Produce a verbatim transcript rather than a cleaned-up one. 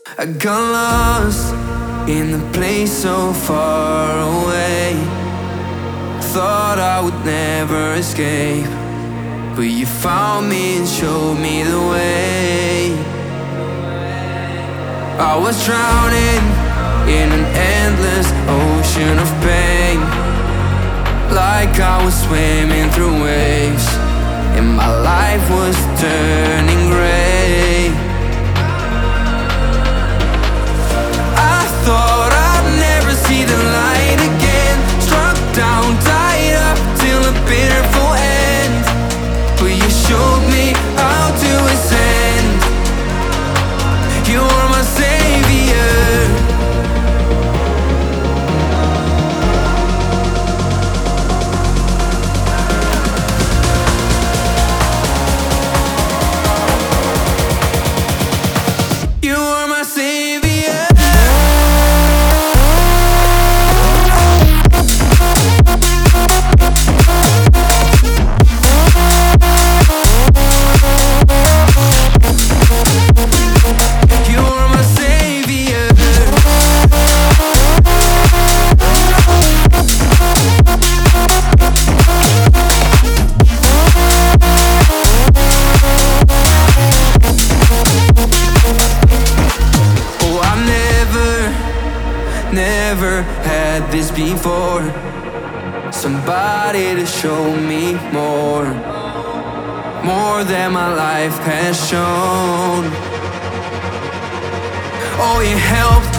I got lost in a place so far away. Thought I would never escape, but you found me and showed me the way. I was drowning in an endless ocean of pain, like I was swimming through waves, and my life was turning gray. I thought I'd never see the light again, struck down, tied up till a pitiful end, but you showed me how to ascend. You are my savior. You are my savior. You are my savior. Oh, I've never, never had this before. Somebody to show me more, more than my life has shown. Oh, you helped